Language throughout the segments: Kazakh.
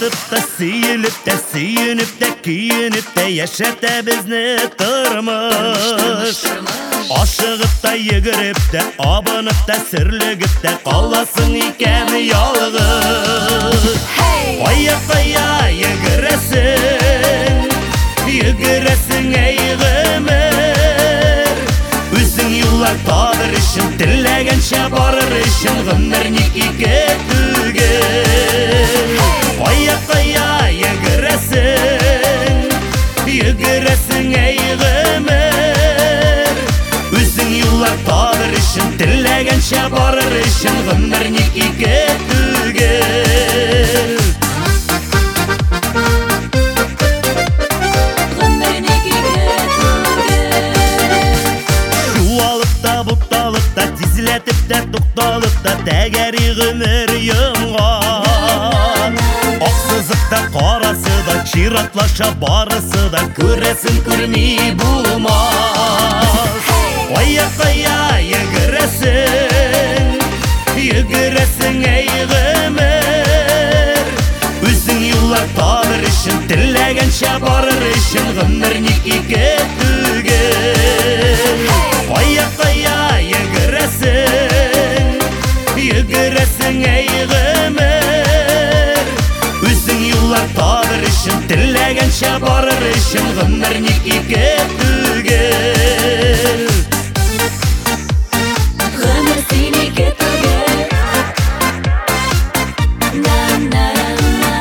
Барып та сөйініп та күйініп та яшәртә безне тормыш. Ашығып та егіріп та, абынып та сүрлігіп та, қаласың икән ялғыз. Ая-қая егіресің әй ғымыр. Үзің юллар табыр үшін, тіләгенше барыр үшін, ғымыр ник ике түгел. Ая-қая егіресің әй ғымыр. Үзің юллар табыр үшін, тіләгенше барыр үшін, ғымыр ник ике түгел. Тизләтіп тә, туқталып та, тәгәри ғымыр йымған. Ақсызық та, қарасы да, чиратлаша барысы да, көресін көрмей болмас. Ая-қая егіресің әй ғымыр. Үзің юллар табыр үшін, тіләгенше барыр үшін, ғымыр ник ике түгел. Ая-қая егіресің әй ғымыр. Үзің юллар табыр үшін, тіләгенше барыр үшін, ғымыр ник ике түгел. Ғымыр сенікі түгел. На-на-на-на.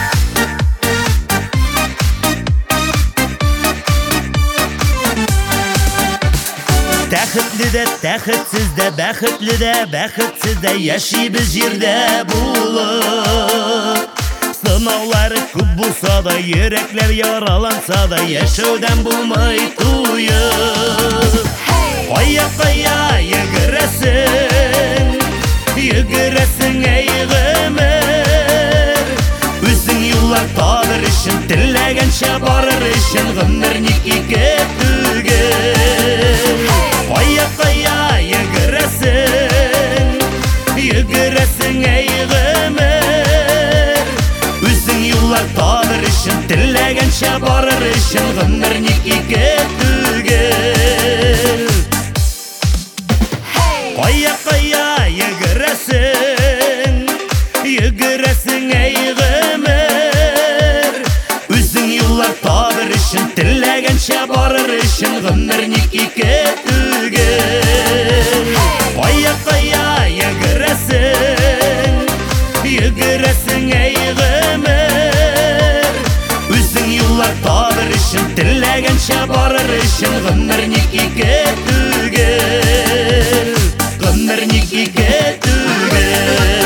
Тәхетлі дә, тәхетсіз дә, бәхетлі дә, бәхетсіз дә, яшейбіз жердә булып. Сынаулары көп булса да, йөрәкләр яраланса да, яшәүдән булмай туйып. Ая-қая егіресің әй ғымыр. Үзің юллар табыр үшін, тіләгенше барыр үшін, ғымыр ник ике түгел. Ая-қая егіресің әй ғымыр. Үзің юллар табыр үшін, тіләгенше барыр үшін, ғымыр ник ике түгел. Ая-қая егіресің әй ғымыр. Үзің юллар табыр үшін, тіләгенше барыр үшін, ғымыр ник ике түгел. Ая-қая егіресің әй ғымыр. Үзің юллар табыр үшін, тіләгенше барыр үшін, ғымыр ник ике түгел. Ғымыр ник ике түгел.